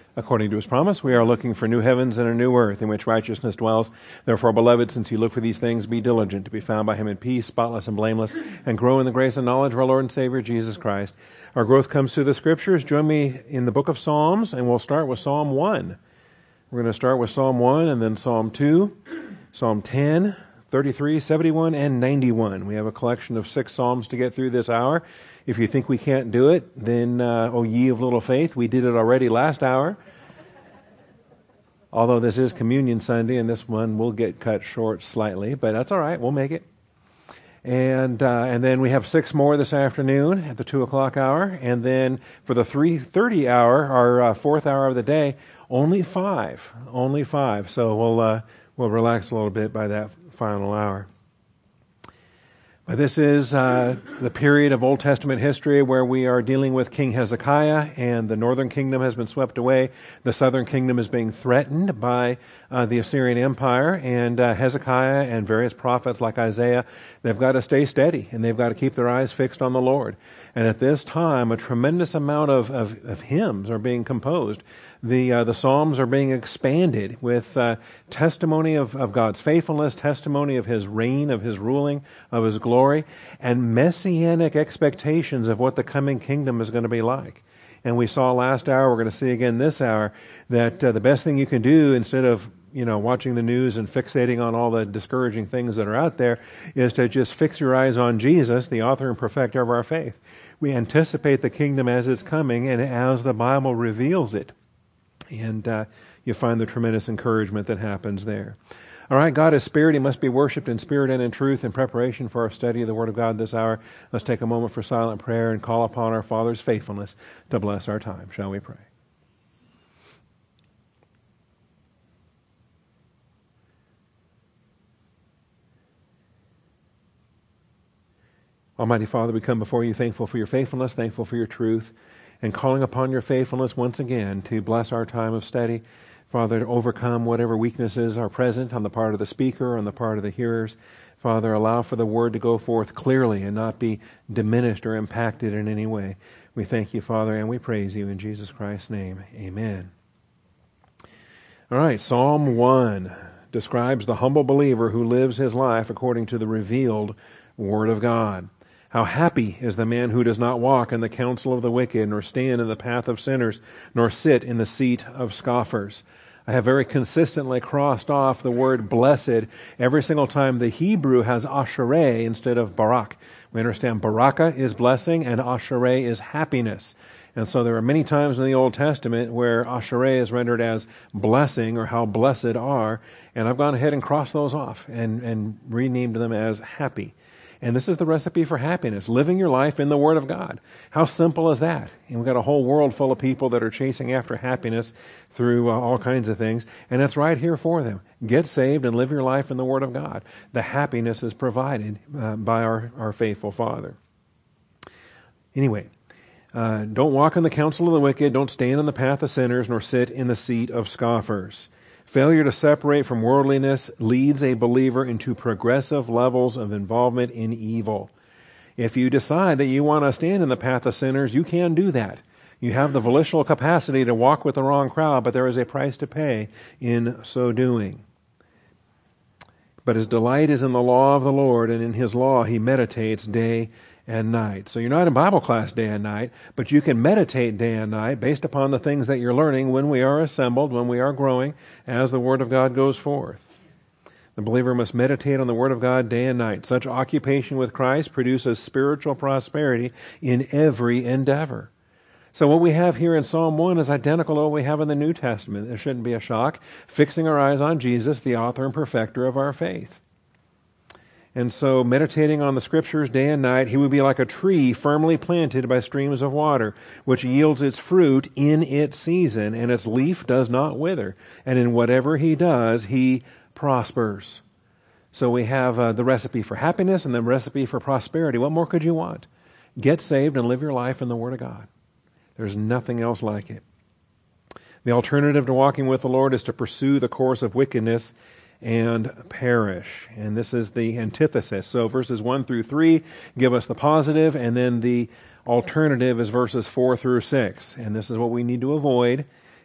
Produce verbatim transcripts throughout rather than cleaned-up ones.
According to his promise, we are looking for new heavens and a new earth in which righteousness dwells. Therefore, beloved, since you look for these things, be diligent to be found by him in peace, spotless and blameless, and grow in the grace and knowledge of our Lord and Savior, Jesus Christ. Our growth comes through the Scriptures. Join me in the book of Psalms, and we'll start with Psalm one. We're going to start with Psalm one, and then Psalm two, Psalm ten, thirty-three, seventy-one, and ninety-one. We have a collection of six Psalms to get through this hour. If you think we can't do it, then, uh, oh ye of little faith, we did it already last hour. Although this is Communion Sunday, and this one will get cut short slightly, but that's all right. We'll make it. And uh, and then we have six more this afternoon at the two o'clock hour, and then for the three thirty hour, our uh, fourth hour of the day, only five, only five. So we'll uh, we'll relax a little bit by that final hour. But this is uh, the period of Old Testament history where we are dealing with King Hezekiah, and the northern kingdom has been swept away. The southern kingdom is being threatened by uh, the Assyrian Empire, and uh, Hezekiah and various prophets like Isaiah, they've got to stay steady, and they've got to keep their eyes fixed on the Lord. And at this time, a tremendous amount of, of, of hymns are being composed. The uh, the Psalms are being expanded with uh, testimony of, of God's faithfulness, testimony of His reign, of His ruling, of His glory, and messianic expectations of what the coming kingdom is going to be like. And we saw last hour, we're going to see again this hour, that uh, the best thing you can do instead of you know, watching the news and fixating on all the discouraging things that are out there, is to just fix your eyes on Jesus, the author and perfecter of our faith. We anticipate the kingdom as it's coming and as the Bible reveals it. And uh, you find the tremendous encouragement that happens there. All right, God is spirit. He must be worshipped in spirit and in truth. In preparation for our study of the Word of God this hour, let's take a moment for silent prayer and call upon our Father's faithfulness to bless our time. Shall we pray? Almighty Father, we come before you thankful for your faithfulness, thankful for your truth, and calling upon your faithfulness once again to bless our time of study. Father, to overcome whatever weaknesses are present on the part of the speaker, on the part of the hearers. Father, allow for the word to go forth clearly and not be diminished or impacted in any way. We thank you, Father, and we praise you in Jesus Christ's name. Amen. All right, Psalm one describes the humble believer who lives his life according to the revealed Word of God. How happy is the man who does not walk in the counsel of the wicked, nor stand in the path of sinners, nor sit in the seat of scoffers. I have very consistently crossed off the word blessed every single time the Hebrew has ashereh instead of barak. We understand baraka is blessing and ashereh is happiness. And so there are many times in the Old Testament where ashereh is rendered as blessing or how blessed are, and I've gone ahead and crossed those off and, and renamed them as happy. And this is the recipe for happiness, living your life in the Word of God. How simple is that? And we've got a whole world full of people that are chasing after happiness through uh, all kinds of things, and it's right here for them. Get saved and live your life in the Word of God. The happiness is provided uh, by our, our faithful Father. Anyway, uh, don't walk in the counsel of the wicked, don't stand in the path of sinners, nor sit in the seat of scoffers. Failure to separate from worldliness leads a believer into progressive levels of involvement in evil. If you decide that you want to stand in the path of sinners, you can do that. You have the volitional capacity to walk with the wrong crowd, but there is a price to pay in so doing. But his delight is in the law of the Lord, and in his law he meditates day and night. So you're not in Bible class day and night, but you can meditate day and night based upon the things that you're learning when we are assembled, when we are growing, as the Word of God goes forth. The believer must meditate on the Word of God day and night. Such occupation with Christ produces spiritual prosperity in every endeavor. So what we have here in Psalm one is identical to what we have in the New Testament. It shouldn't be a shock. Fixing our eyes on Jesus, the author and perfecter of our faith. And so, meditating on the Scriptures day and night, he would be like a tree firmly planted by streams of water, which yields its fruit in its season, and its leaf does not wither. And in whatever he does, he prospers. So we have uh, the recipe for happiness and the recipe for prosperity. What more could you want? Get saved and live your life in the Word of God. There's nothing else like it. The alternative to walking with the Lord is to pursue the course of wickedness and perish. And this is the antithesis. So verses one through three give us the positive, and then the alternative is verses four through six. And this is what we need to avoid.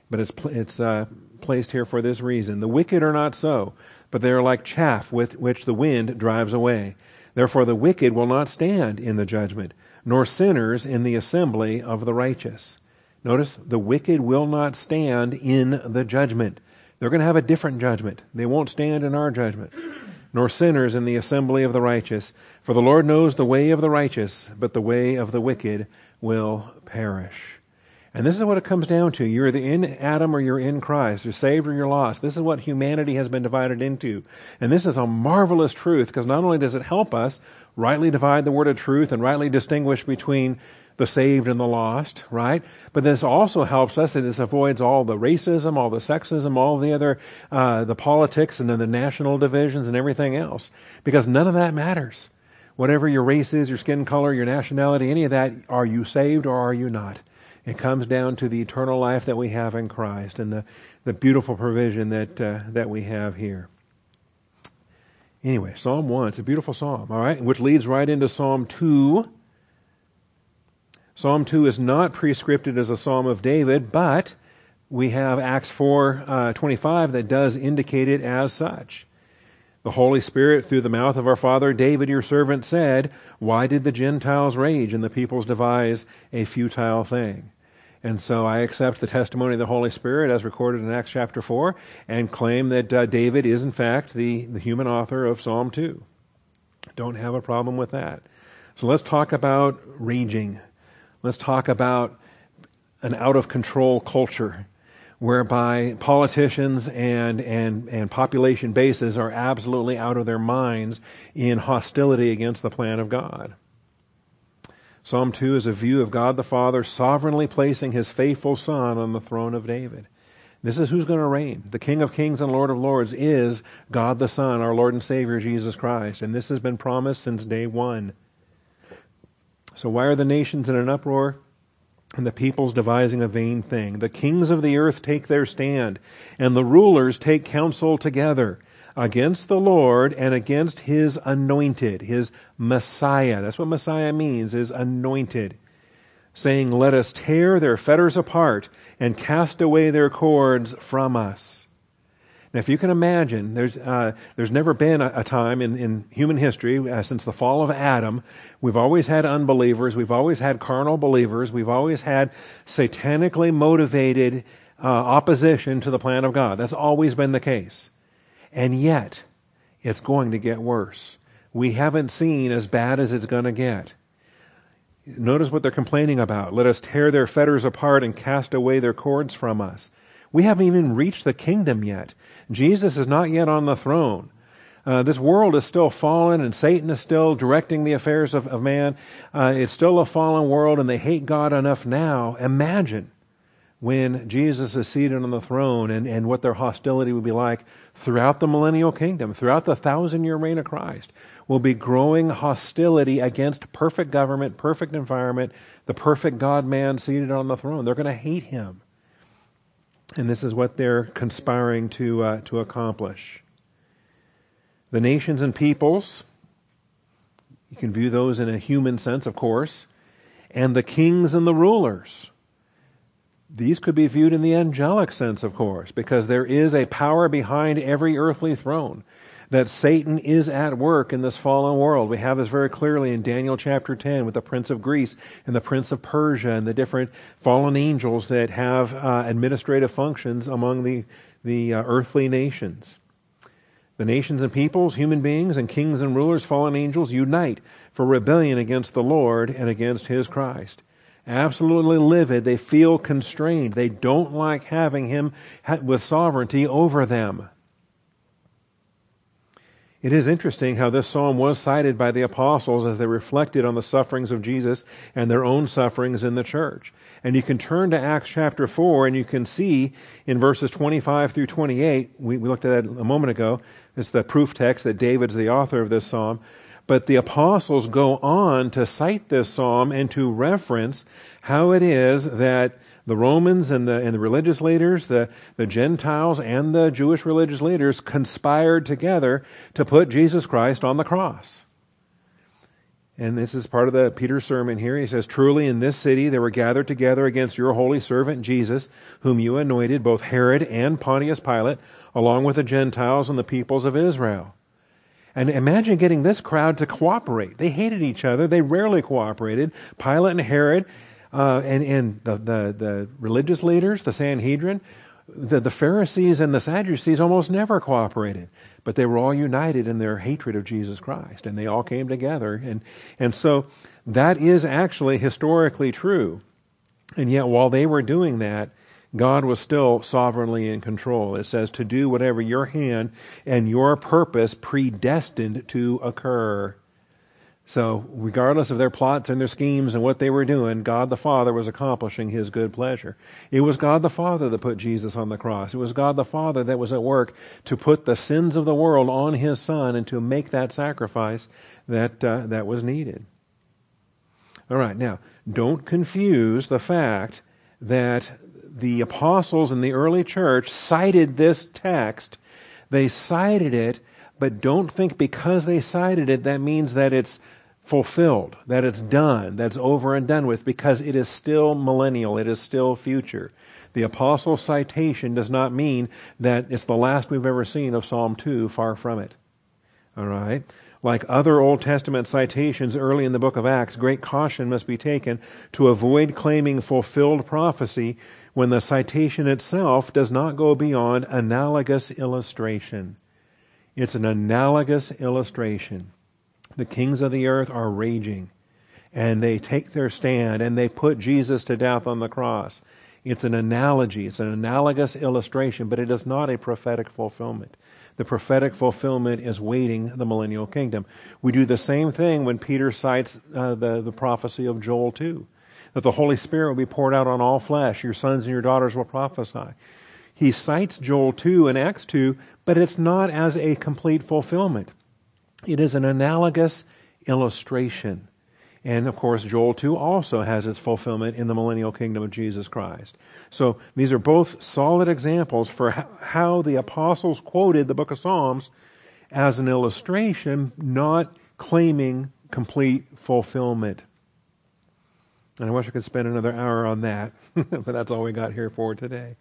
but it's it's uh, placed here for this reason. The wicked are not so, but they are like chaff with which the wind drives away. Therefore the wicked will not stand in the judgment, nor sinners in the assembly of the righteous. Notice, the wicked will not stand in the judgment. They're going to have a different judgment. They won't stand in our judgment. Nor sinners in the assembly of the righteous. For the Lord knows the way of the righteous, but the way of the wicked will perish. And this is what it comes down to. You're either in Adam or you're in Christ. You're saved or you're lost. This is what humanity has been divided into. And this is a marvelous truth, because not only does it help us rightly divide the word of truth and rightly distinguish between the saved and the lost, right? But this also helps us, and this avoids all the racism, all the sexism, all the other, uh, the politics and then the national divisions and everything else. Because none of that matters. Whatever your race is, your skin color, your nationality, any of that, are you saved or are you not? It comes down to the eternal life that we have in Christ and the, the beautiful provision that uh, that we have here. Anyway, Psalm one, it's a beautiful psalm, all right, which leads right into Psalm two. Psalm two is not prescripted as a psalm of David, but we have Acts four twenty-five that does indicate it as such. The Holy Spirit, through the mouth of our father David, your servant, said, "Why did the Gentiles rage and the peoples devise a futile thing?" And so I accept the testimony of the Holy Spirit as recorded in Acts chapter four and claim that uh, David is in fact the, the human author of Psalm two. Don't have a problem with that. So let's talk about raging. Let's talk about an out-of-control culture whereby politicians and, and, and population bases are absolutely out of their minds in hostility against the plan of God. Psalm two is a view of God the Father sovereignly placing His faithful Son on the throne of David. This is who's going to reign. The King of Kings and Lord of Lords is God the Son, our Lord and Savior Jesus Christ. And this has been promised since day one. So why are the nations in an uproar and the peoples devising a vain thing? The kings of the earth take their stand, and the rulers take counsel together against the Lord and against His anointed, His Messiah. That's what Messiah means, is anointed. Saying, "Let us tear their fetters apart and cast away their cords from us." Now, if you can imagine, there's uh, there's never been a, a time in, in human history, uh, since the fall of Adam, we've always had unbelievers, we've always had carnal believers, we've always had satanically motivated uh, opposition to the plan of God. That's always been the case. And yet, it's going to get worse. We haven't seen as bad as it's going to get. Notice what they're complaining about. "Let us tear their fetters apart and cast away their cords from us." We haven't even reached the kingdom yet. Jesus is not yet on the throne. Uh, this world is still fallen, and Satan is still directing the affairs of, of man. Uh, it's still a fallen world, and they hate God enough now. Imagine when Jesus is seated on the throne and, and what their hostility would be like throughout the millennial kingdom, throughout the thousand-year reign of Christ. Will be growing hostility against perfect government, perfect environment, the perfect God-man seated on the throne. They're going to hate Him. And this is what they're conspiring to uh, to accomplish. The nations and peoples, you can view those in a human sense, of course, and the kings and the rulers. These could be viewed in the angelic sense, of course, because there is a power behind every earthly throne, that Satan is at work in this fallen world. We have this very clearly in Daniel chapter ten with the prince of Greece and the prince of Persia and the different fallen angels that have uh, administrative functions among the, the uh, earthly nations. The nations and peoples, human beings, and kings and rulers, fallen angels, unite for rebellion against the Lord and against His Christ. Absolutely livid. They feel constrained. They don't like having Him with sovereignty over them. It is interesting how this psalm was cited by the apostles as they reflected on the sufferings of Jesus and their own sufferings in the church. And you can turn to Acts chapter four and you can see in verses twenty-five through twenty-eight, we, we looked at that a moment ago, it's the proof text that David's the author of this psalm. But the apostles go on to cite this psalm and to reference how it is that the Romans and the and the religious leaders, the, the Gentiles and the Jewish religious leaders conspired together to put Jesus Christ on the cross. And this is part of the Peter's sermon here. He says, "Truly in this city they were gathered together against your holy servant Jesus, whom you anointed, both Herod and Pontius Pilate, along with the Gentiles and the peoples of Israel." And imagine getting this crowd to cooperate. They hated each other. They rarely cooperated. Pilate and Herod uh, and, and the, the, the religious leaders, the Sanhedrin, the, the Pharisees and the Sadducees almost never cooperated. But they were all united in their hatred of Jesus Christ. And they all came together. And, and so that is actually historically true. And yet while they were doing that, God was still sovereignly in control. It says to do whatever your hand and your purpose predestined to occur. So regardless of their plots and their schemes and what they were doing, God the Father was accomplishing His good pleasure. It was God the Father that put Jesus on the cross. It was God the Father that was at work to put the sins of the world on His Son and to make that sacrifice that uh, that was needed. All right, now, don't confuse the fact that the apostles in the early church cited this text. They cited it, but don't think because they cited it, that means that it's fulfilled, that it's done, that's over and done with, because it is still millennial, it is still future. The apostles' citation does not mean that it's the last we've ever seen of Psalm two, far from it. All right? Like other Old Testament citations early in the book of Acts, great caution must be taken to avoid claiming fulfilled prophecy when the citation itself does not go beyond analogous illustration. It's an analogous illustration. The kings of the earth are raging, and they take their stand, and they put Jesus to death on the cross. It's an analogy. It's an analogous illustration, but it is not a prophetic fulfillment. The prophetic fulfillment is waiting the millennial kingdom. We do the same thing when Peter cites uh, the, the prophecy of Joel two, that the Holy Spirit will be poured out on all flesh. Your sons and your daughters will prophesy. He cites Joel two and Acts two, but it's not as a complete fulfillment. It is an analogous illustration. And of course, Joel two also has its fulfillment in the millennial kingdom of Jesus Christ. So these are both solid examples for how the apostles quoted the book of Psalms as an illustration, not claiming complete fulfillment. And I wish I could spend another hour on that, but that's all we got here for today.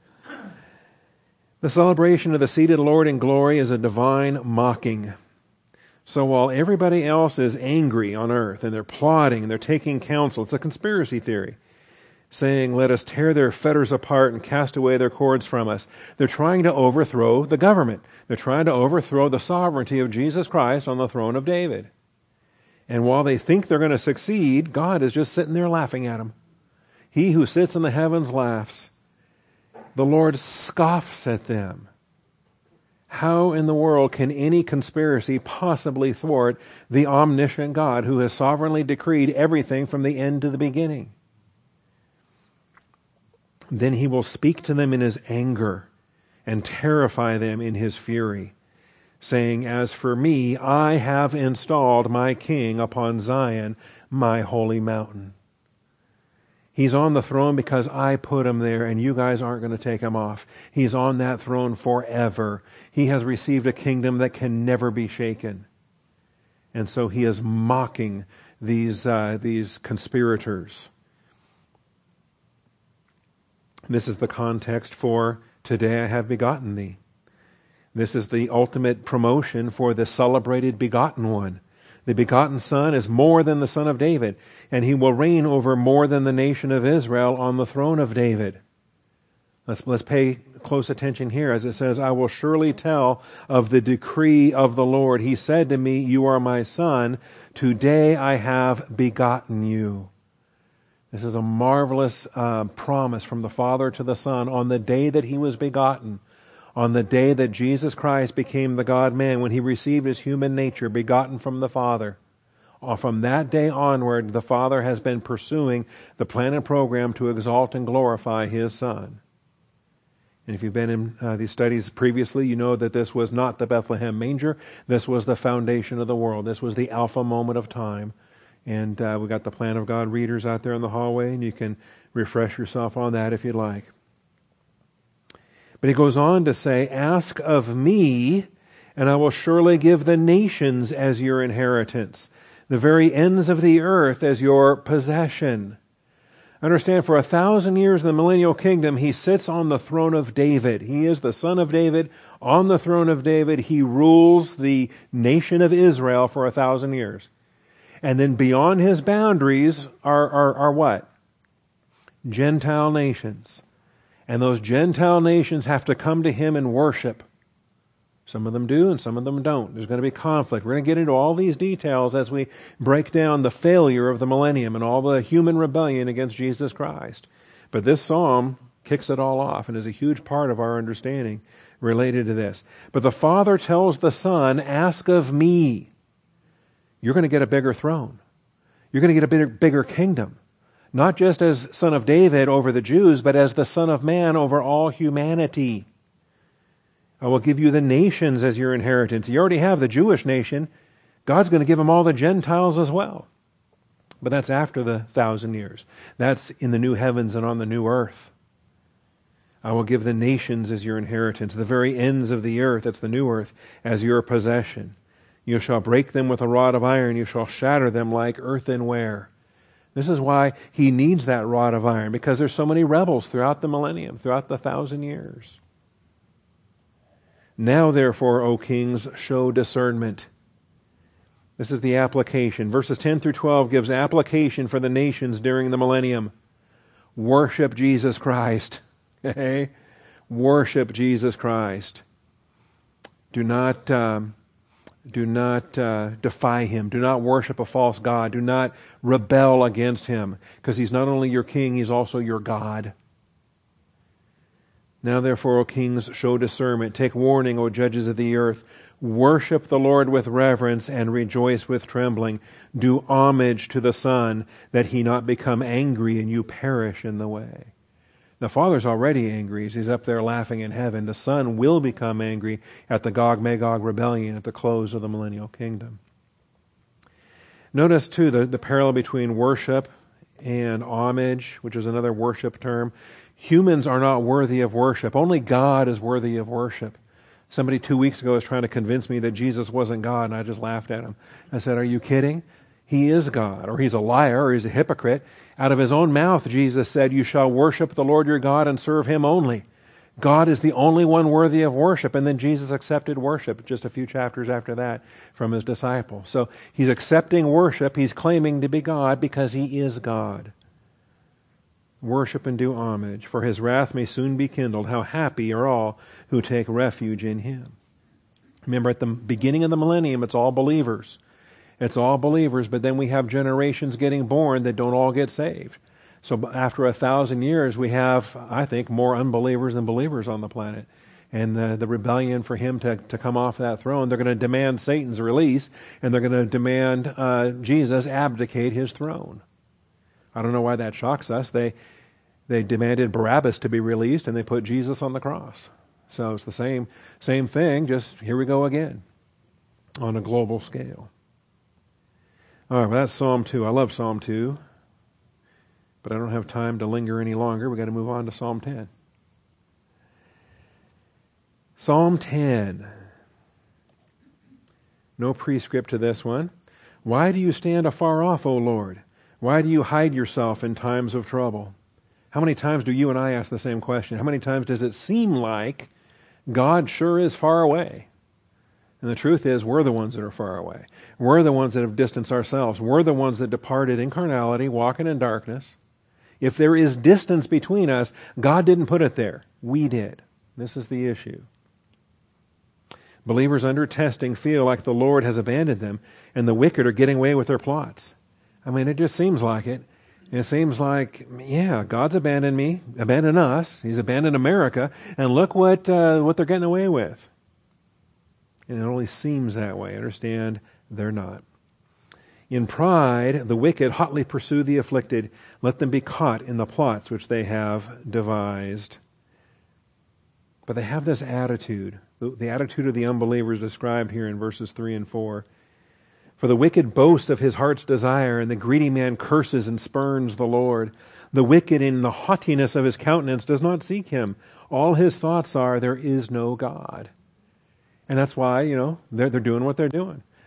The celebration of the seated Lord in glory is a divine mocking. So while everybody else is angry on earth and they're plotting and they're taking counsel, it's a conspiracy theory, saying, let us tear their fetters apart and cast away their cords from us. They're trying to overthrow the government. They're trying to overthrow the sovereignty of Jesus Christ on the throne of David. And while they think they're going to succeed, God is just sitting there laughing at them. He who sits in the heavens laughs. The Lord scoffs at them. How in the world can any conspiracy possibly thwart the omniscient God who has sovereignly decreed everything from the end to the beginning? Then He will speak to them in His anger and terrify them in His fury, saying, as for me, I have installed my king upon Zion, my holy mountain. He's on the throne because I put him there, and you guys aren't going to take him off. He's on that throne forever. He has received a kingdom that can never be shaken. And so He is mocking these, uh, these conspirators. This is the context for today I have begotten thee. This is the ultimate promotion for the celebrated begotten one. The begotten Son is more than the Son of David, and He will reign over more than the nation of Israel on the throne of David. Let's, let's pay close attention here as it says, I will surely tell of the decree of the Lord. He said to me, you are my Son. Today I have begotten you. This is a marvelous uh, promise from the Father to the Son on the day that He was begotten. On the day that Jesus Christ became the God-man, when He received His human nature, begotten from the Father. From that day onward, the Father has been pursuing the plan and program to exalt and glorify His Son. And if you've been in uh, these studies previously, you know that this was not the Bethlehem manger. This was the foundation of the world. This was the alpha moment of time. And uh, we got the Plan of God readers out there in the hallway, and you can refresh yourself on that if you'd like. But He goes on to say, ask of me, and I will surely give the nations as your inheritance. the very ends of the earth as your possession. Understand, for a thousand years in the millennial kingdom, he sits on the throne of David. He is the son of David on the throne of David. He rules the nation of Israel for a thousand years. And then beyond his boundaries are, are, are what? Gentile nations. And those Gentile nations have to come to him and worship. Some of them do and some of them don't. There's going to be conflict. We're going to get into all these details as we break down the failure of the millennium and all the human rebellion against Jesus Christ. But this psalm kicks it all off and is a huge part of our understanding related to this. But the Father tells the Son, ask of me. You're going to get a bigger throne. You're going to get a bigger, bigger kingdom. Not just as Son of David over the Jews, but as the Son of Man over all humanity. I will give you the nations as your inheritance. You already have the Jewish nation. God's going to give them all the Gentiles as well. But that's after the thousand years. That's in the new heavens and on the new earth. I will give the nations as your inheritance, the very ends of the earth, that's the new earth, as your possession. You shall break them with a rod of iron. You shall shatter them like earthenware. This is why he needs that rod of iron, because there's so many rebels throughout the millennium, throughout the thousand years. Now, therefore, O kings, show discernment. This is the application. Verses ten through twelve gives application for the nations during the millennium. Worship Jesus Christ. Okay? Worship Jesus Christ. Do not, um, do not uh, defy him. Do not worship a false god. Do not rebel against him, because he's not only your king, he's also your God. Now therefore, O kings, show discernment. Take warning, O judges of the earth. Worship the Lord with reverence and rejoice with trembling. Do homage to the Son, that he not become angry and you perish in the way. The Father's already angry. He's up there laughing in heaven. The Son will become angry at the Gog-Magog rebellion at the close of the millennial kingdom. Notice too the, the parallel between worship and homage, which is another worship term. Humans are not worthy of worship. Only God is worthy of worship. Somebody two weeks ago was trying to convince me that Jesus wasn't God, and I just laughed at him. I said, are you kidding? He is God, or he's a liar, or he's a hypocrite. Out of his own mouth, Jesus said, you shall worship the Lord your God and serve him only. God is the only one worthy of worship. And then Jesus accepted worship just a few chapters after that from his disciples. So he's accepting worship. He's claiming to be God because he is God. Worship and do homage, for his wrath may soon be kindled. How happy are all who take refuge in him. Remember, at the beginning of the millennium, it's all believers. It's all believers, but then we have generations getting born that don't all get saved. So after a thousand years, we have, I think, more unbelievers than believers on the planet. And the, the rebellion for him to, to come off that throne, they're going to demand Satan's release, and they're going to demand uh, Jesus abdicate his throne. I don't know why that shocks us. They they demanded Barabbas to be released, and they put Jesus on the cross. So it's the same same thing, just here we go again on a global scale. All right, well, that's Psalm two. I love Psalm two, but I don't have time to linger any longer. We've got to move on to Psalm ten. Psalm ten. No prescript to this one. Why do you stand afar off, O Lord? Why do you hide yourself in times of trouble? How many times do you and I ask the same question? How many times does it seem like God sure is far away? And the truth is, we're the ones that are far away. We're the ones that have distanced ourselves. We're the ones that departed in carnality, walking in darkness. If there is distance between us, God didn't put it there. We did. This is the issue. Believers under testing feel like the Lord has abandoned them, and the wicked are getting away with their plots. I mean, it just seems like it. It seems like, yeah, God's abandoned me, abandoned us. He's abandoned America, and look what uh, what they're getting away with. And it only seems that way. Understand, they're not. In pride, the wicked hotly pursue the afflicted. Let them be caught in the plots which they have devised. But they have this attitude, the attitude of the unbelievers described here in verses three and four. For the wicked boasts of his heart's desire, and the greedy man curses and spurns the Lord. The wicked in the haughtiness of his countenance does not seek him. All his thoughts are, there is no God. And that's why, you know, they're, they're doing what they're doing.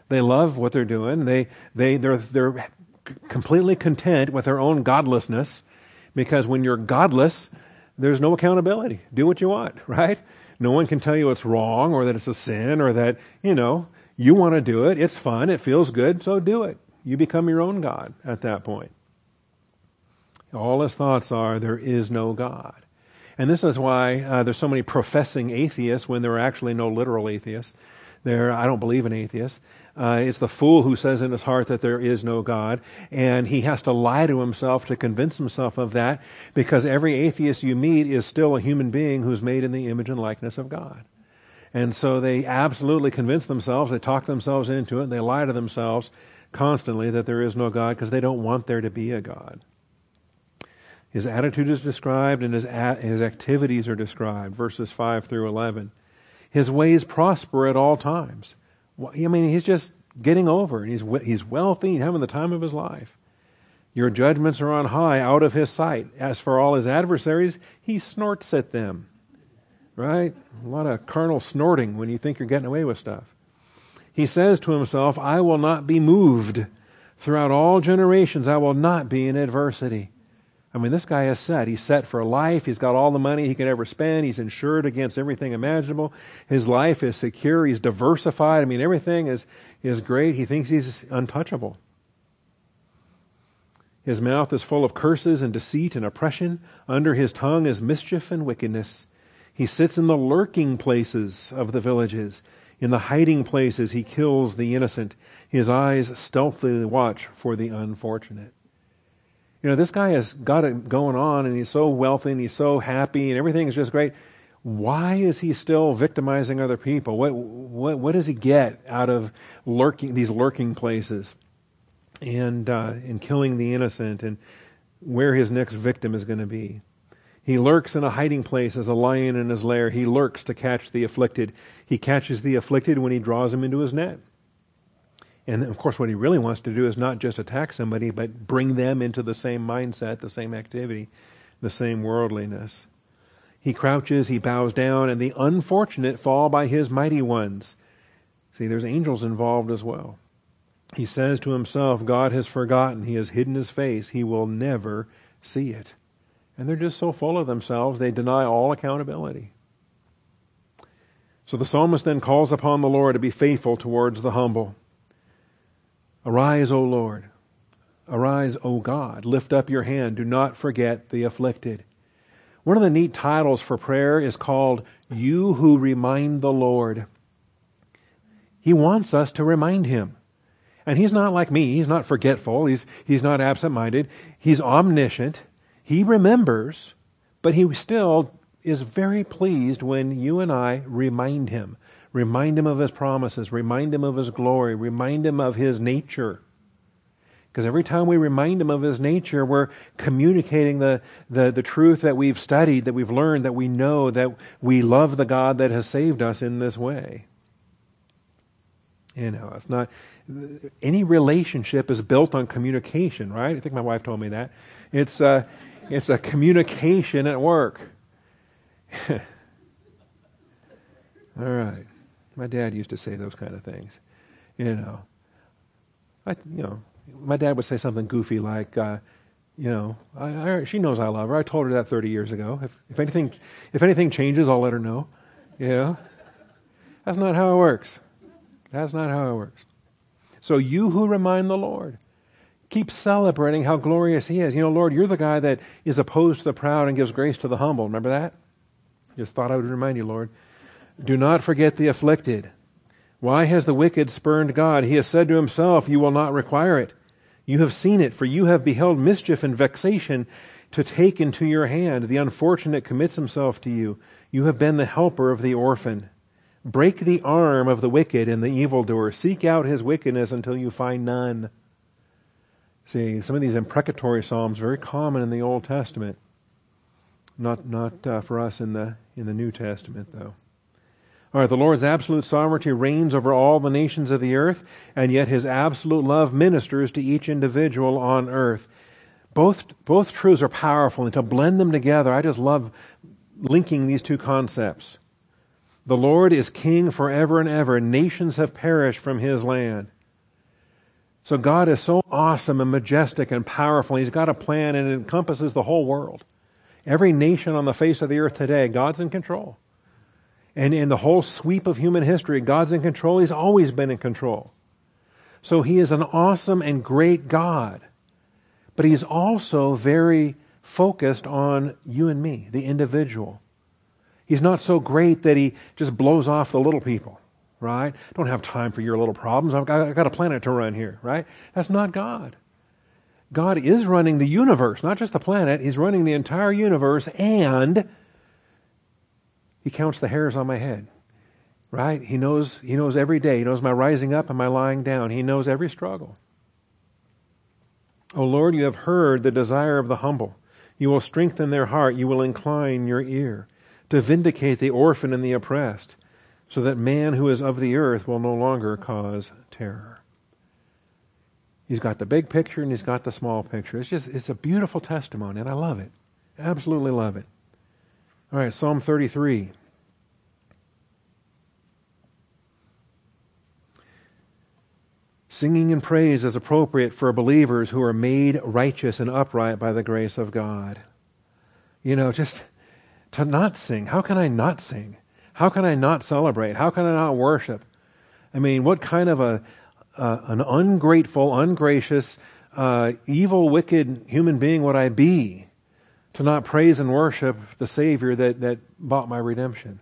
They love what they're doing. They, they, they're, they're completely content with their own godlessness, because when you're godless, there's no accountability. Do what you want, right? No one can tell you it's wrong or that it's a sin or that, you know, you want to do it. It's fun. It feels good. So do it. You become your own God at that point. All his thoughts are, there is no God. And this is why uh, there's so many professing atheists when there are actually no literal atheists. There, I don't believe in atheists. Uh, it's the fool who says in his heart that there is no God, and he has to lie to himself to convince himself of that, because every atheist you meet is still a human being who's made in the image and likeness of God. And so they absolutely convince themselves, they talk themselves into it, and they lie to themselves constantly that there is no God because they don't want there to be a God. His attitude is described and his a- his activities are described, verses five through eleven. His ways prosper at all times. I mean, he's just getting over, and he's he's wealthy, and having the time of his life. Your judgments are on high, out of his sight. As for all his adversaries, he snorts at them. Right? A lot of carnal snorting when you think you're getting away with stuff. He says to himself, I will not be moved. Throughout all generations, I will not be in adversity. I mean, this guy is set. He's set for life. He's got all the money he can ever spend. He's insured against everything imaginable. His life is secure. He's diversified. I mean, everything is, is great. He thinks he's untouchable. His mouth is full of curses and deceit and oppression. Under his tongue is mischief and wickedness. He sits in the lurking places of the villages. In the hiding places he kills the innocent. His eyes stealthily watch for the unfortunate. You know, this guy has got it going on, and he's so wealthy, and he's so happy, and everything is just great. Why is he still victimizing other people? What what what does he get out of lurking these lurking places, and uh, and killing the innocent, and where his next victim is going to be? He lurks in a hiding place as a lion in his lair. He lurks to catch the afflicted. He catches the afflicted when he draws them into his net. And of course, what he really wants to do is not just attack somebody, but bring them into the same mindset, the same activity, the same worldliness. He crouches, he bows down, and the unfortunate fall by his mighty ones. See, there's angels involved as well. He says to himself, God has forgotten, he has hidden his face, he will never see it. And they're just so full of themselves, they deny all accountability. So the psalmist then calls upon the Lord to be faithful towards the humble. Arise, O Lord. Arise, O God. Lift up your hand. Do not forget the afflicted. One of the neat titles for prayer is called You Who Remind the Lord. He wants us to remind him. And he's not like me. He's not forgetful. He's, he's not absent-minded. He's omniscient. He remembers, but he still is very pleased when you and I remind him. Remind him of his promises. Remind him of his glory. Remind him of his nature. Because every time we remind him of his nature, we're communicating the, the, the truth that we've studied, that we've learned, that we know, that we love the God that has saved us in this way. You know, it's not, any relationship is built on communication, right? I think my wife told me that. It's a, it's a communication at work. All right. My dad used to say those kind of things. You know, I, you know, my dad would say something goofy like, uh, you know, I, I, she knows I love her. I told her that thirty years ago. If, if anything, if anything changes, I'll let her know. You know, that's not how it works. That's not how it works. So you who remind the Lord, keep celebrating how glorious he is. You know, Lord, you're the guy that is opposed to the proud and gives grace to the humble. Remember that? Just thought I would remind you, Lord. Do not forget the afflicted. Why has the wicked spurned God? He has said to himself, you will not require it. You have seen it, for you have beheld mischief and vexation to take into your hand. The unfortunate commits himself to you. You have been the helper of the orphan. Break the arm of the wicked and the evildoer. Seek out his wickedness until you find none. See, some of these imprecatory psalms, very common in the Old Testament. Not not uh, for us in the in the New Testament, though. All right, the Lord's absolute sovereignty reigns over all the nations of the earth, and yet his absolute love ministers to each individual on earth. Both both truths are powerful, and to blend them together, I just love linking these two concepts. The Lord is king forever and ever. Nations have perished from his land. So God is so awesome and majestic and powerful. He's got a plan and it encompasses the whole world. Every nation on the face of the earth today, God's in control. And in the whole sweep of human history, God's in control. He's always been in control. So He is an awesome and great God. But He's also very focused on you and me, the individual. He's not so great that He just blows off the little people, right? Don't have time for your little problems. I've got, I've got a planet to run here, right? That's not God. God is running the universe, not just the planet. He's running the entire universe, and He counts the hairs on my head, right? He knows, He knows every day. He knows my rising up and my lying down. He knows every struggle. O Lord, you have heard the desire of the humble. You will strengthen their heart. You will incline your ear to vindicate the orphan and the oppressed, so that man who is of the earth will no longer cause terror. He's got the big picture and He's got the small picture. It's just, it's a beautiful testimony, and I love it. Absolutely love it. All right, Psalm thirty-three. Singing and praise is appropriate for believers who are made righteous and upright by the grace of God. You know, just to not sing. How can I not sing? How can I not celebrate? How can I not worship? I mean, what kind of a uh, an ungrateful, ungracious, uh, evil, wicked human being would I be to not praise and worship the Savior that, that bought my redemption?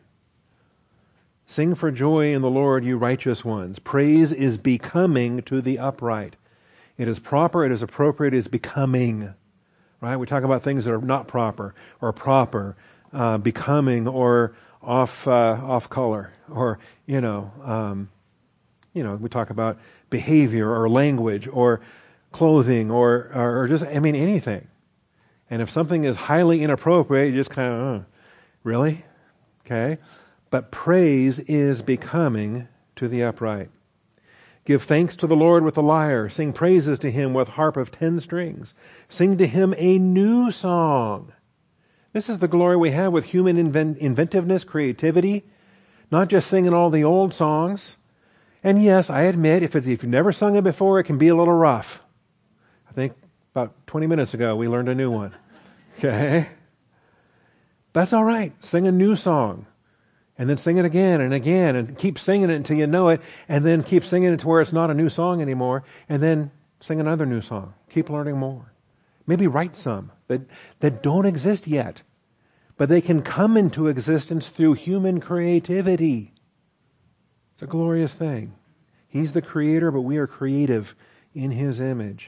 Sing for joy in the Lord, you righteous ones. Praise is becoming to the upright. It is proper, it is appropriate, it is becoming. Right? We talk about things that are not proper, or proper, uh, becoming, or off uh, off color, or you know, um, you know, we talk about behavior or language or clothing or or just I mean anything. And if something is highly inappropriate, you just kind of, uh, really, okay. But praise is becoming to the upright. Give thanks to the Lord with the lyre. Sing praises to Him with harp of ten strings. Sing to Him a new song. This is the glory we have with human invent- inventiveness, creativity, not just singing all the old songs. And yes, I admit, if, it's, if you've never sung it before, it can be a little rough. I think about twenty minutes ago, we learned a new one. Okay? That's all right. Sing a new song. And then sing it again and again, and keep singing it until you know it, and then keep singing it to where it's not a new song anymore, and then sing another new song. Keep learning more. Maybe write some that, that don't exist yet, but they can come into existence through human creativity. It's a glorious thing. He's the creator, but we are creative in His image.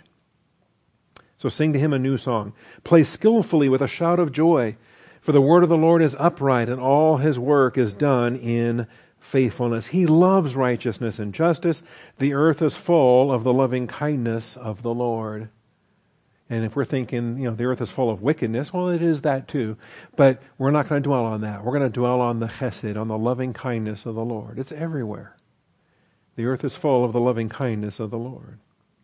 So sing to Him a new song. Play skillfully with a shout of joy. For the word of the Lord is upright, and all His work is done in faithfulness. He loves righteousness and justice. The earth is full of the loving kindness of the Lord. And if we're thinking, you know, the earth is full of wickedness, well, it is that too. But we're not going to dwell on that. We're going to dwell on the chesed, on the loving kindness of the Lord. It's everywhere. The earth is full of the loving kindness of the Lord.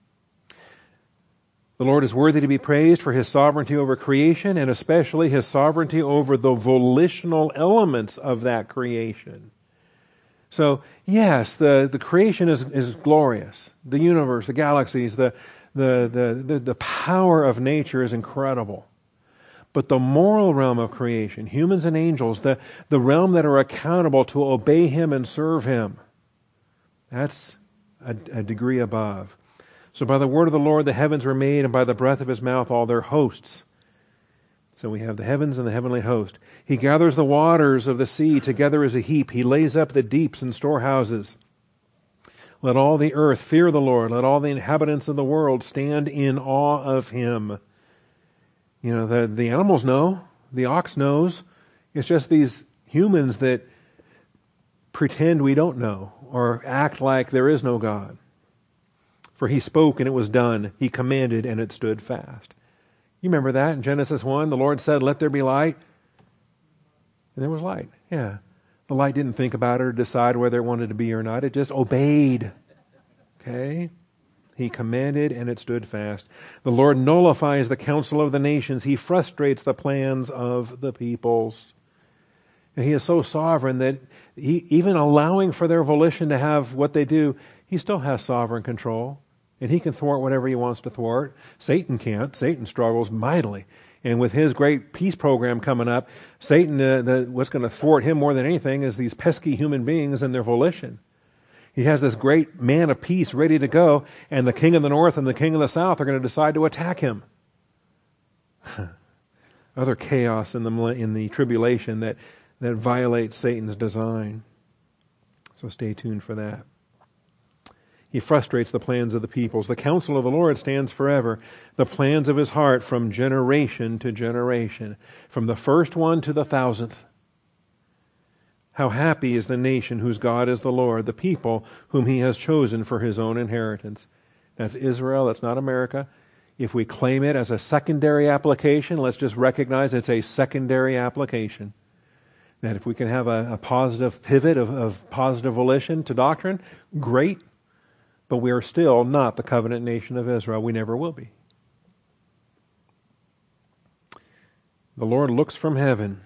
The Lord is worthy to be praised for His sovereignty over creation, and especially His sovereignty over the volitional elements of that creation. So, yes, the, the creation is, is glorious. The universe, the galaxies, the, the, the, the, the power of nature is incredible. But the moral realm of creation, humans and angels, the, the realm that are accountable to obey Him and serve Him, that's a, a degree above. So by the word of the Lord the heavens were made, and by the breath of His mouth all their hosts. So we have the heavens and the heavenly host. He gathers the waters of the sea together as a heap. He lays up the deeps in storehouses. Let all the earth fear the Lord. Let all the inhabitants of the world stand in awe of Him. You know, the, the animals know. The ox knows. It's just these humans that pretend we don't know or act like there is no God. For He spoke and it was done. He commanded and it stood fast. You remember that in Genesis one? The Lord said, let there be light. And there was light. Yeah. The light didn't think about it or decide whether it wanted to be or not. It just obeyed. Okay? He commanded and it stood fast. The Lord nullifies the counsel of the nations. He frustrates the plans of the peoples. And He is so sovereign that He, even allowing for their volition to have what they do, He still has sovereign control. And he can thwart whatever he wants to thwart. Satan can't. Satan struggles mightily. And with his great peace program coming up, Satan, uh, the, what's going to thwart him more than anything is these pesky human beings and their volition. He has this great man of peace ready to go, and the king of the north and the king of the south are going to decide to attack him. Other chaos in the in the tribulation that, that violates Satan's design. So stay tuned for that. He frustrates the plans of the peoples. The counsel of the Lord stands forever. The plans of his heart from generation to generation. From the first one to the thousandth. How happy is the nation whose God is the Lord, the people whom he has chosen for his own inheritance. That's Israel, that's not America. If we claim it as a secondary application, let's just recognize it's a secondary application. That if we can have a, a positive pivot of, of positive volition to doctrine, great. But we are still not the covenant nation of Israel. We never will be. The Lord looks from heaven.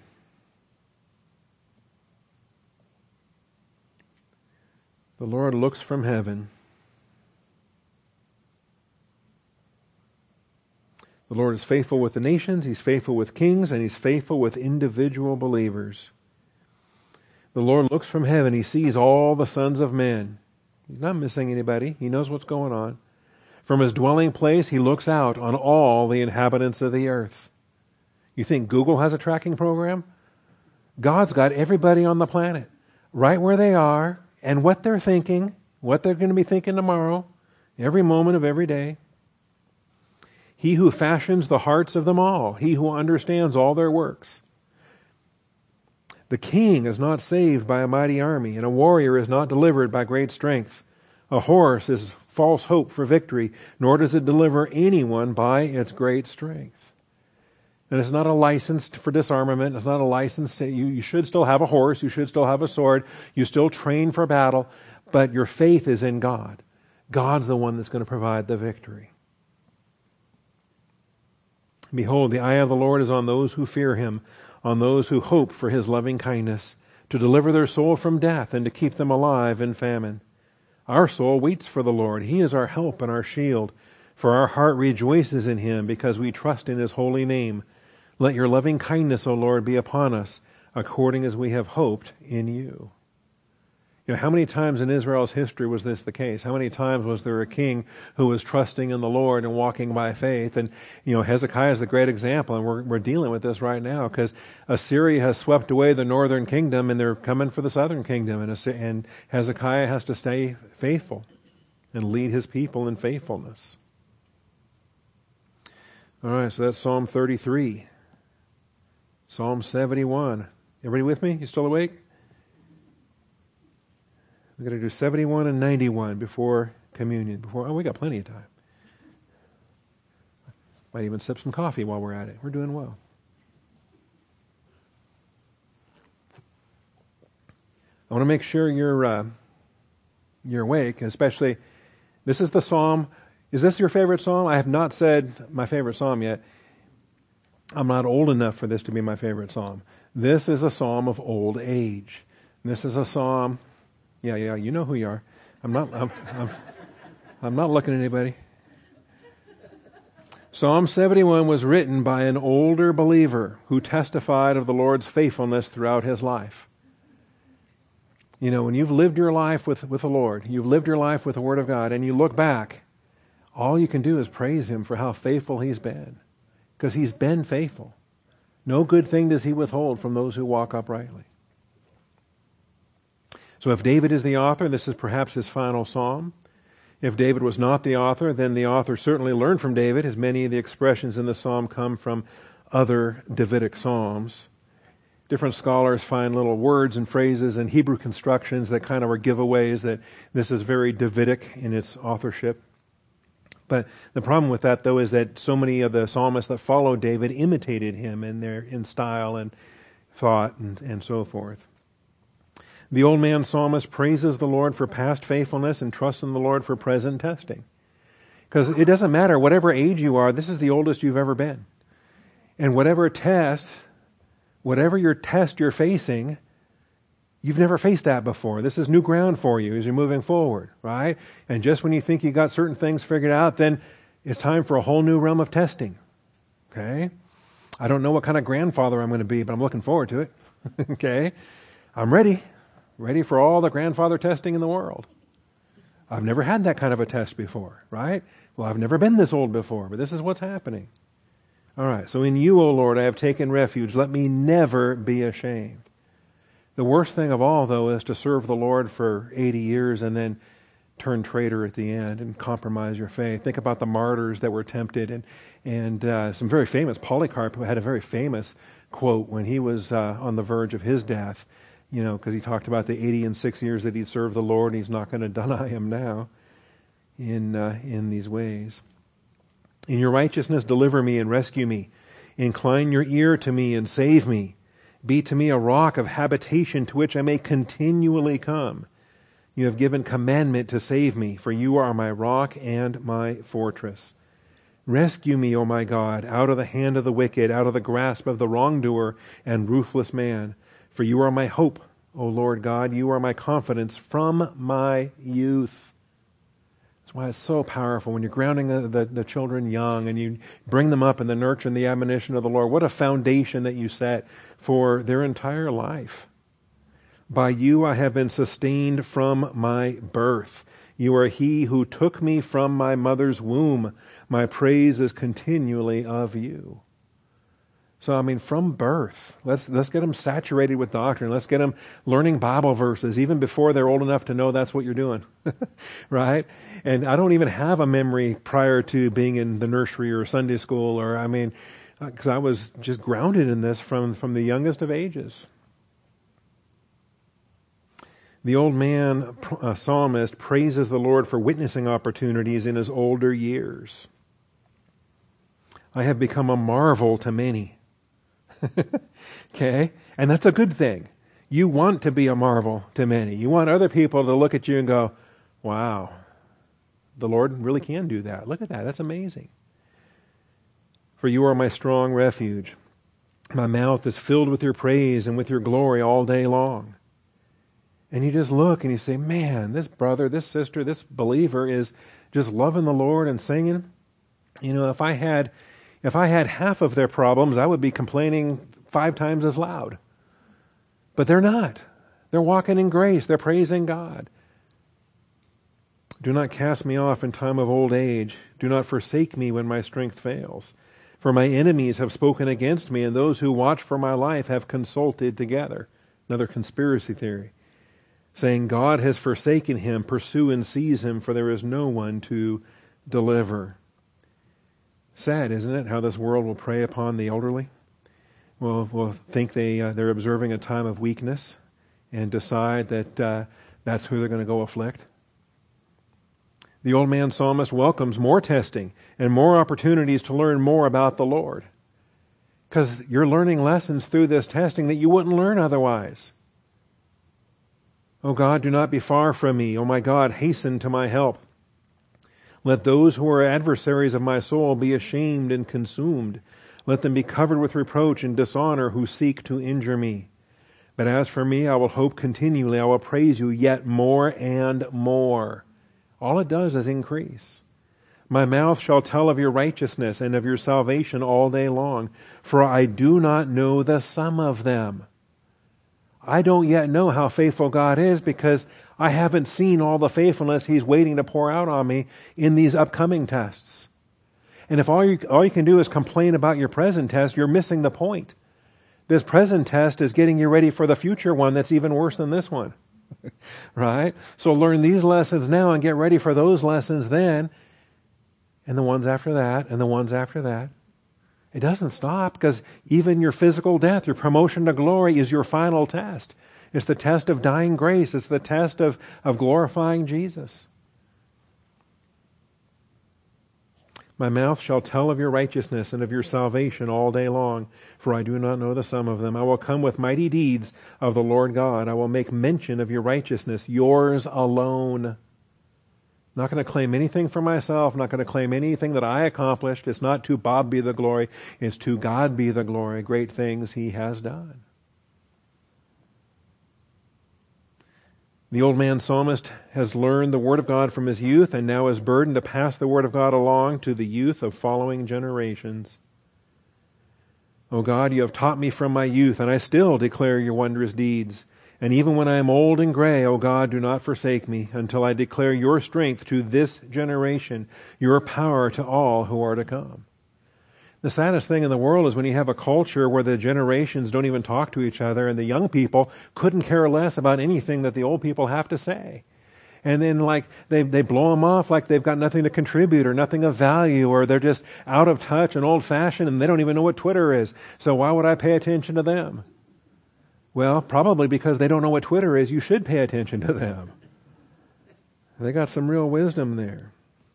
The Lord looks from heaven. The Lord is faithful with the nations, he's faithful with kings, and he's faithful with individual believers. The Lord looks from heaven, he sees all the sons of men. He's not missing anybody. He knows what's going on. From his dwelling place, he looks out on all the inhabitants of the earth. You think Google has a tracking program? God's got everybody on the planet, right where they are, and what they're thinking, what they're going to be thinking tomorrow, every moment of every day. He who fashions the hearts of them all, he who understands all their works. The king is not saved by a mighty army, and a warrior is not delivered by great strength. A horse is false hope for victory, nor does it deliver anyone by its great strength. And it's not a license for disarmament. It's not a license to, you, you should still have a horse, you should still have a sword, you still train for battle, but your faith is in God. God's the one that's going to provide the victory. Behold, the eye of the Lord is on those who fear him, on those who hope for his loving kindness, to deliver their soul from death and to keep them alive in famine. Our soul waits for the Lord. He is our help and our shield. For our heart rejoices in him because we trust in his holy name. Let your loving kindness, O Lord, be upon us, according as we have hoped in you. You know, how many times in Israel's history was this the case? How many times was there a king who was trusting in the Lord and walking by faith? And, you know, Hezekiah is the great example, and we're, we're dealing with this right now because Assyria has swept away the northern kingdom, and they're coming for the southern kingdom, and, and Hezekiah has to stay faithful and lead his people in faithfulness. All right, so that's Psalm thirty-three. Psalm seventy-one. Everybody with me? You still awake? We're going to do seventy-one and ninety-one before communion. Before oh, we got plenty of time. Might even sip some coffee while we're at it. We're doing well. I want to make sure you're uh, you're awake, especially this is the psalm. Is this your favorite psalm? I have not said my favorite psalm yet. I'm not old enough for this to be my favorite psalm. This is a psalm of old age. This is a psalm. Yeah, yeah, you know who you are. I'm not. I'm. I'm, I'm not looking at anybody. Psalm seventy-one was written by an older believer who testified of the Lord's faithfulness throughout his life. You know, when you've lived your life with, with the Lord, you've lived your life with the Word of God, and you look back, all you can do is praise him for how faithful he's been. Because he's been faithful. No good thing does he withhold from those who walk uprightly. So if David is the author, this is perhaps his final psalm. If David was not the author, then the author certainly learned from David, as many of the expressions in the psalm come from other Davidic psalms. Different scholars find little words and phrases and Hebrew constructions that kind of are giveaways that this is very Davidic in its authorship. But the problem with that, though, is that so many of the psalmists that followed David imitated him in their in style and thought and, and so forth. The old man psalmist praises the Lord for past faithfulness and trusts in the Lord for present testing. Because it doesn't matter, whatever age you are, this is the oldest you've ever been. And whatever test, whatever your test you're facing, You've never faced that before. This is new ground for you as you're moving forward, right? And just when you think you got certain things figured out, then it's time for a whole new realm of testing. Okay? I don't know what kind of grandfather I'm going to be, but I'm looking forward to it. Okay? I'm ready. Ready for all the grandfather testing in the world. I've never had that kind of a test before, right? Well, I've never been this old before, but this is what's happening. All right, so in you, O Lord, I have taken refuge. Let me never be ashamed. The worst thing of all, though, is to serve the Lord for eighty years and then turn traitor at the end and compromise your faith. Think about the martyrs that were tempted, and and uh, some very famous, Polycarp, who had a very famous quote when he was uh, on the verge of his death, you know, because he talked about the eighty and six years that he'd served the Lord, and he's not going to deny him now in uh, in these ways. In your righteousness, deliver me and rescue me. Incline your ear to me and save me. Be to me a rock of habitation to which I may continually come. You have given commandment to save me, for you are my rock and my fortress. Rescue me, O my God, out of the hand of the wicked, out of the grasp of the wrongdoer and ruthless man. For you are my hope, O Lord God. You are my confidence from my youth. That's why it's so powerful when you're grounding the, the, the children young and you bring them up in the nurture and the admonition of the Lord. What a foundation that you set for their entire life. By you I have been sustained from my birth. You are he who took me from my mother's womb. My praise is continually of you. So, I mean, from birth, let's let's get them saturated with doctrine. Let's get them learning Bible verses even before they're old enough to know that's what you're doing, right? And I don't even have a memory prior to being in the nursery or Sunday school, or I mean, because I was just grounded in this from, from the youngest of ages. The old man uh, psalmist praises the Lord for witnessing opportunities in his older years. I have become a marvel to many. Okay? And that's a good thing. You want to be a marvel to many. You want other people to look at you and go, wow, the Lord really can do that. Look at that. That's amazing. For you are my strong refuge. My mouth is filled with your praise and with your glory all day long. And you just look and you say, man, this brother, this sister, this believer is just loving the Lord and singing. You know, if I had If I had half of their problems, I would be complaining five times as loud. But they're not. They're walking in grace. They're praising God. Do not cast me off in time of old age. Do not forsake me when my strength fails. For my enemies have spoken against me, and those who watch for my life have consulted together. Another conspiracy theory. Saying, God has forsaken him. Pursue and seize him, for there is no one to deliver. Sad, isn't it, how this world will prey upon the elderly? Will will think they uh, they're observing a time of weakness and decide that uh, that's who they're going to go afflict. The old man psalmist welcomes more testing and more opportunities to learn more about the Lord, because you're learning lessons through this testing that you wouldn't learn otherwise. O God, do not be far from me. O my God, hasten to my help. Let those who are adversaries of my soul be ashamed and consumed. Let them be covered with reproach and dishonor who seek to injure me. But as for me, I will hope continually. I will praise you yet more and more. All it does is increase. My mouth shall tell of your righteousness and of your salvation all day long, for I do not know the sum of them. I don't yet know how faithful God is because I haven't seen all the faithfulness He's waiting to pour out on me in these upcoming tests. And if all you, all you can do is complain about your present test, you're missing the point. This present test is getting you ready for the future one that's even worse than this one. Right? So learn these lessons now and get ready for those lessons then, and the ones after that, and the ones after that. It doesn't stop, because even your physical death, your promotion to glory, is your final test. It's the test of dying grace. It's the test of, of glorifying Jesus. My mouth shall tell of your righteousness and of your salvation all day long, for I do not know the sum of them. I will come with mighty deeds of the Lord God. I will make mention of your righteousness, yours alone. Not going to claim anything for myself, not going to claim anything that I accomplished. It's not to Bob be the glory, it's to God be the glory. Great things He has done. The old man psalmist has learned the Word of God from his youth and now is burdened to pass the Word of God along to the youth of following generations. O God, you have taught me from my youth, and I still declare your wondrous deeds. And even when I am old and gray, O God, do not forsake me until I declare your strength to this generation, your power to all who are to come. The saddest thing in the world is when you have a culture where the generations don't even talk to each other and the young people couldn't care less about anything that the old people have to say. And then like they they blow them off like they've got nothing to contribute or nothing of value, or they're just out of touch and old-fashioned and they don't even know what Twitter is. So why would I pay attention to them? Well, probably because they don't know what Twitter is. You should pay attention to them. They got some real wisdom there.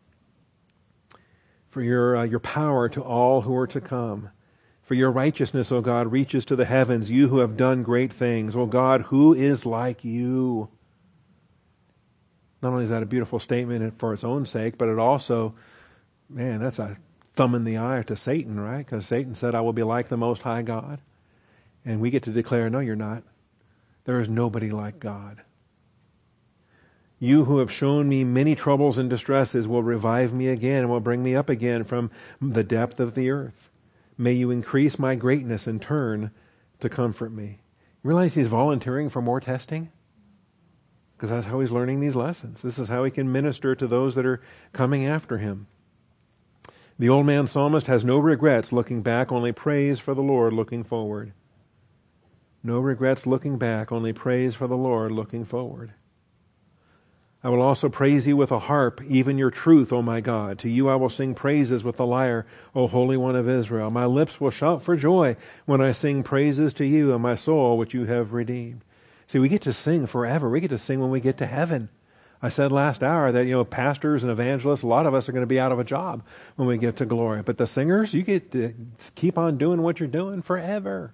For your uh, your power to all who are to come. For your righteousness, O God, reaches to the heavens, you who have done great things. O God, who is like you? Not only is that a beautiful statement for its own sake, but it also, man, that's a thumb in the eye to Satan, right? Because Satan said, I will be like the Most High God. And we get to declare, no, you're not. There is nobody like God. You who have shown me many troubles and distresses will revive me again and will bring me up again from the depth of the earth. May you increase my greatness and turn to comfort me. Realize he's volunteering for more testing? Because that's how he's learning these lessons. This is how he can minister to those that are coming after him. The old man psalmist has no regrets looking back, only praise for the Lord looking forward. No regrets looking back, only praise for the Lord looking forward. I will also praise you with a harp, even your truth, O my God. To you I will sing praises with the lyre, O Holy One of Israel. My lips will shout for joy when I sing praises to you and my soul, which you have redeemed. See, we get to sing forever. We get to sing when we get to heaven. I said last hour that, you know, pastors and evangelists, a lot of us are going to be out of a job when we get to glory. But the singers, you get to keep on doing what you're doing forever.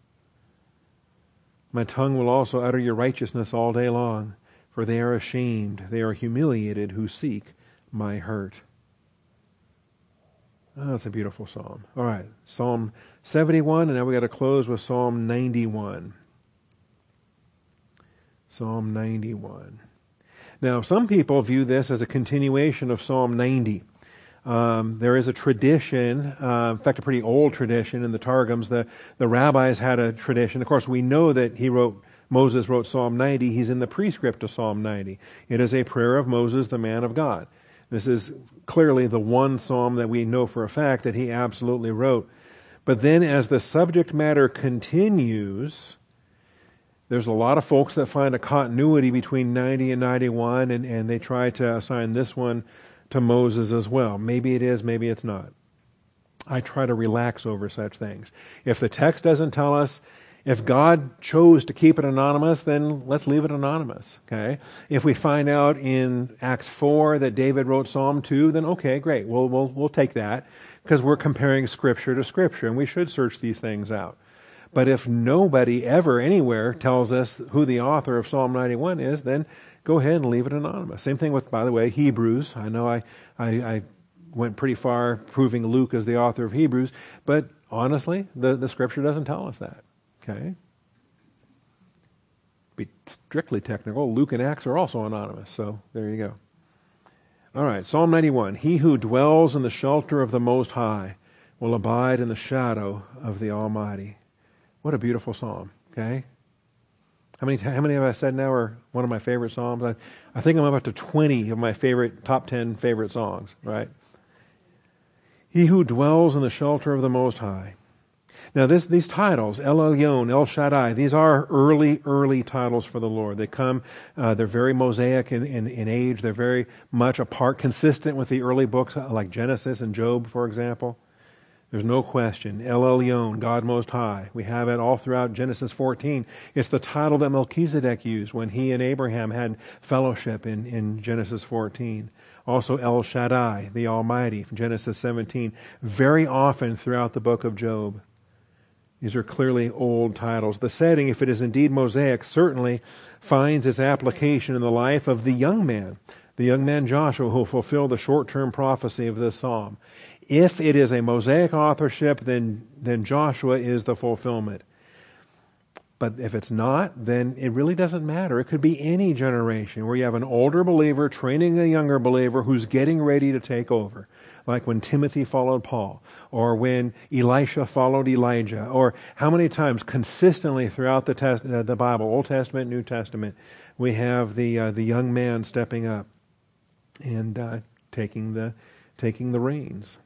My tongue will also utter your righteousness all day long. For they are ashamed, they are humiliated who seek my hurt. Oh, that's a beautiful psalm. All right, Psalm seventy-one, and now we got to close with Psalm ninety-one. Psalm ninety-one. Now, some people view this as a continuation of Psalm ninety. Um, there is a tradition, uh, in fact, a pretty old tradition in the Targums. The, the rabbis had a tradition. Of course, we know that he wrote Moses wrote Psalm ninety. He's in the prescript of Psalm ninety. It is a prayer of Moses, the man of God. This is clearly the one psalm that we know for a fact that he absolutely wrote. But then as the subject matter continues, there's a lot of folks that find a continuity between ninety and ninety-one, and, and they try to assign this one to Moses as well. Maybe it is, maybe it's not. I try to relax over such things. If the text doesn't tell us, if God chose to keep it anonymous, then let's leave it anonymous, okay? If we find out in Acts four that David wrote Psalm two, then okay, great. We'll, we'll, we'll take that because we're comparing Scripture to Scripture, and we should search these things out. But if nobody ever anywhere tells us who the author of Psalm ninety-one is, then go ahead and leave it anonymous. Same thing with, by the way, Hebrews. I know I, I, I went pretty far proving Luke as the author of Hebrews, but honestly, the, the Scripture doesn't tell us that. Okay. Be strictly technical. Luke and Acts are also anonymous, so there you go. All right, Psalm ninety-one. He who dwells in the shelter of the Most High will abide in the shadow of the Almighty. What a beautiful psalm, okay? How many how many have I said now are one of my favorite psalms? I, I think I'm up to twenty of my favorite, top ten favorite songs, right? He who dwells in the shelter of the Most High. Now, this, these titles, El Elyon, El Shaddai, these are early, early titles for the Lord. They come, uh, they're very Mosaic in, in, in age. They're very much a part, consistent with the early books like Genesis and Job, for example. There's no question. El Elyon, God Most High. We have it all throughout Genesis fourteen. It's the title that Melchizedek used when he and Abraham had fellowship in, in Genesis fourteen. Also El Shaddai, the Almighty, from Genesis seventeen. Very often throughout the book of Job. These are clearly old titles. The setting, if it is indeed Mosaic, certainly finds its application in the life of the young man, the young man Joshua, who will fulfill the short-term prophecy of this psalm. If it is a Mosaic authorship, then, then Joshua is the fulfillment. But if it's not, then it really doesn't matter. It could be any generation where you have an older believer training a younger believer who's getting ready to take over. Like when Timothy followed Paul, or when Elisha followed Elijah, or how many times consistently throughout the test, uh, the Bible, Old Testament, New Testament, we have the uh, the young man stepping up and uh, taking the taking the reins.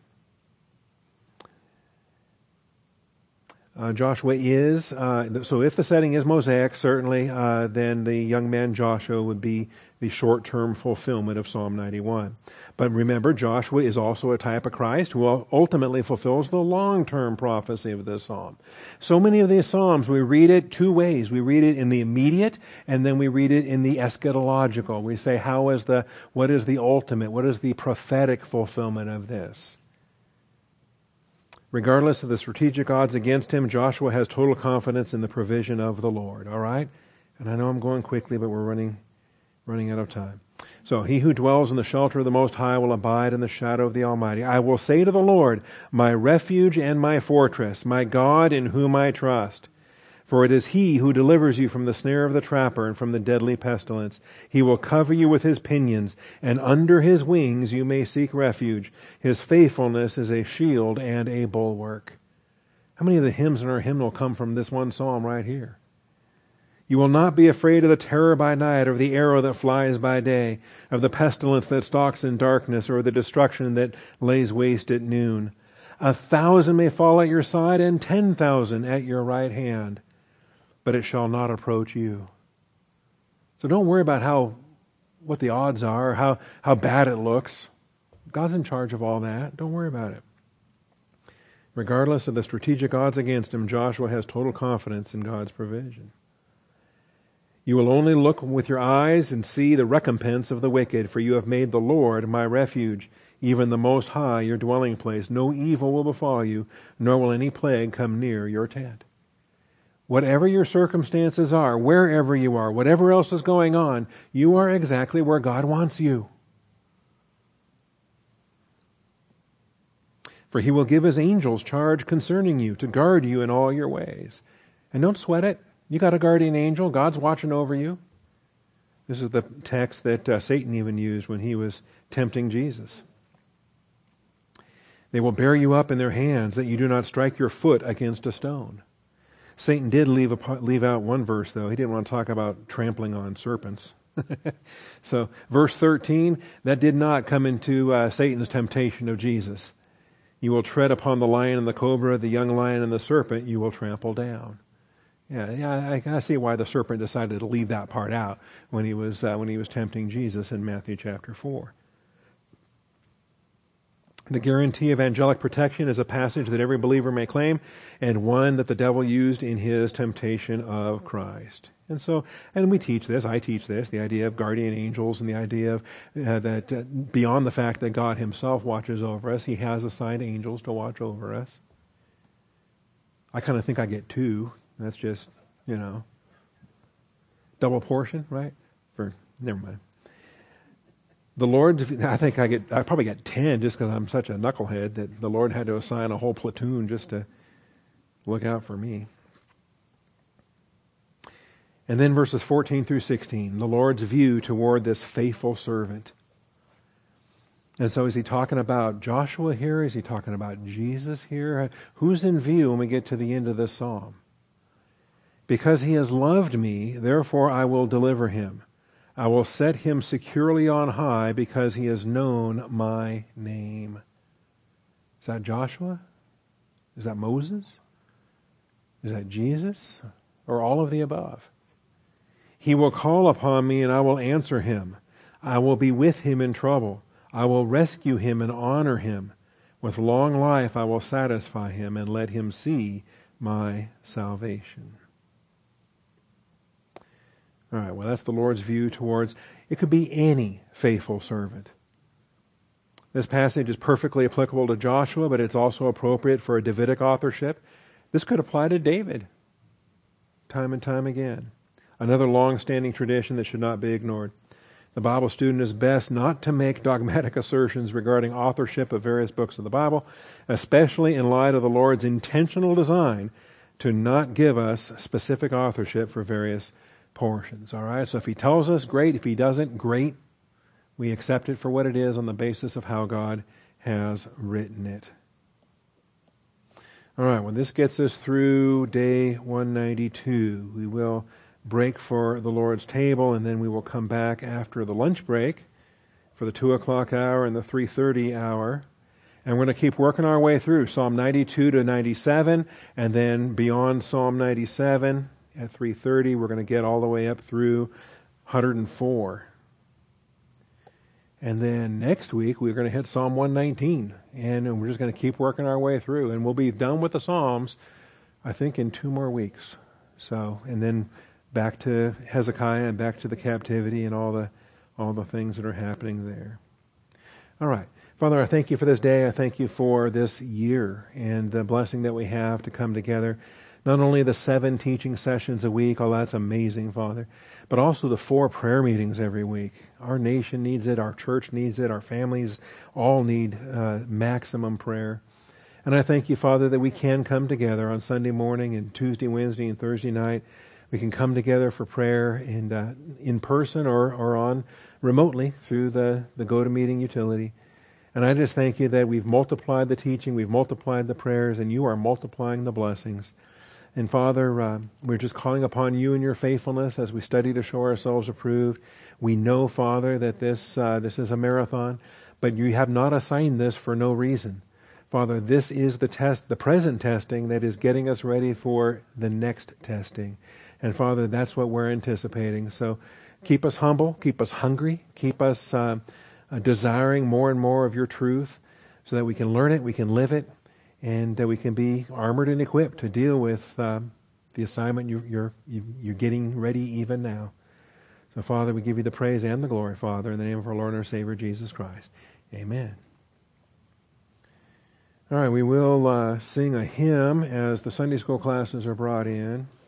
Uh, Joshua is, uh, so if the setting is Mosaic, certainly, uh, then the young man Joshua would be the short-term fulfillment of Psalm ninety-one. But remember, Joshua is also a type of Christ who ultimately fulfills the long-term prophecy of this psalm. So many of these psalms, we read it two ways. We read it in the immediate, and then we read it in the eschatological. We say, how is the, what is the ultimate, what is the prophetic fulfillment of this? Regardless of the strategic odds against him, Joshua has total confidence in the provision of the Lord. All right? And I know I'm going quickly, but we're running running out of time. So, he who dwells in the shelter of the Most High will abide in the shadow of the Almighty. I will say to the Lord, my refuge and my fortress, my God in whom I trust. For it is He who delivers you from the snare of the trapper and from the deadly pestilence. He will cover you with His pinions, and under His wings you may seek refuge. His faithfulness is a shield and a bulwark. How many of the hymns in our hymnal come from this one psalm right here? You will not be afraid of the terror by night, or the arrow that flies by day, of the pestilence that stalks in darkness, or the destruction that lays waste at noon. A thousand may fall at your side, and ten thousand at your right hand, but it shall not approach you. So don't worry about how what the odds are, how, how bad it looks. God's in charge of all that. Don't worry about it. Regardless of the strategic odds against him, Joshua has total confidence in God's provision. You will only look with your eyes and see the recompense of the wicked, for you have made the Lord my refuge, even the Most High your dwelling place. No evil will befall you, nor will any plague come near your tent. Whatever your circumstances are, wherever you are, whatever else is going on, you are exactly where God wants you. For He will give His angels charge concerning you, to guard you in all your ways. And don't sweat it. You got a guardian angel. God's watching over you. This is the text that uh, Satan even used when he was tempting Jesus. They will bear you up in their hands, that you do not strike your foot against a stone. Satan did leave, a, leave out one verse, though. He didn't want to talk about trampling on serpents. So, verse thirteen, that did not come into uh, Satan's temptation of Jesus. You will tread upon the lion and the cobra, the young lion and the serpent you will trample down. Yeah, yeah, I, I see why the serpent decided to leave that part out when he was uh, when he was tempting Jesus in Matthew chapter four. The guarantee of angelic protection is a passage that every believer may claim, and one that the devil used in his temptation of Christ. And so, and we teach this, I teach this, the idea of guardian angels and the idea of uh, that uh, beyond the fact that God Himself watches over us, He has assigned angels to watch over us. I kind of think I get two. That's just, you know, double portion, right? For never mind. The Lord, I think I get, I probably got ten just because I'm such a knucklehead that the Lord had to assign a whole platoon just to look out for me. And then verses fourteen through sixteen, the Lord's view toward this faithful servant. And so is He talking about Joshua here? Is He talking about Jesus here? Who's in view when we get to the end of this psalm? Because He has loved me, therefore I will deliver him. I will set him securely on high because he has known my name. Is that Joshua? Is that Moses? Is that Jesus? Or all of the above? He will call upon me and I will answer him. I will be with him in trouble. I will rescue him and honor him. With long life I will satisfy him and let him see my salvation. All right, well, that's the Lord's view towards, it could be any faithful servant. This passage is perfectly applicable to Joshua, but it's also appropriate for a Davidic authorship. This could apply to David, time and time again. Another long-standing tradition that should not be ignored. The Bible student is best not to make dogmatic assertions regarding authorship of various books of the Bible, especially in light of the Lord's intentional design to not give us specific authorship for various portions. All right? So if he tells us, great. If he doesn't, great. We accept it for what it is on the basis of how God has written it. All right, well, this gets us through day one ninety-two. We will break for the Lord's table, and then we will come back after the lunch break for the two o'clock hour and the three thirty hour. And we're going to keep working our way through Psalm ninety-two to ninety-seven, and then beyond Psalm ninety-seven at three thirty, we're going to get all the way up through one hundred four. And then next week, we're going to hit Psalm one nineteen, and we're just going to keep working our way through. And we'll be done with the Psalms, I think, in two more weeks. So, and then back to Hezekiah and back to the captivity and all the all the things that are happening there. All right. Father, I thank you for this day. I thank you for this year and the blessing that we have to come together. Not only the seven teaching sessions a week, oh, that's amazing, Father, but also the four prayer meetings every week. Our nation needs it. Our church needs it. Our families all need uh, maximum prayer. And I thank you, Father, that we can come together on Sunday morning and Tuesday, Wednesday, and Thursday night. We can come together for prayer and uh, in person or, or on remotely through the, the GoToMeeting utility. And I just thank you that we've multiplied the teaching, we've multiplied the prayers, and you are multiplying the blessings. And Father, uh, we're just calling upon you and your faithfulness as we study to show ourselves approved. We know, Father, that this uh, this is a marathon, but you have not assigned this for no reason. Father, this is the test, the present testing that is getting us ready for the next testing. And Father, that's what we're anticipating. So keep us humble, keep us hungry, keep us uh, uh, desiring more and more of your truth so that we can learn it, we can live it, and that we can be armored and equipped to deal with uh, the assignment you, you're you're getting ready even now. So, Father, we give you the praise and the glory, Father, in the name of our Lord and our Savior, Jesus Christ. Amen. All right, we will uh, sing a hymn as the Sunday school classes are brought in.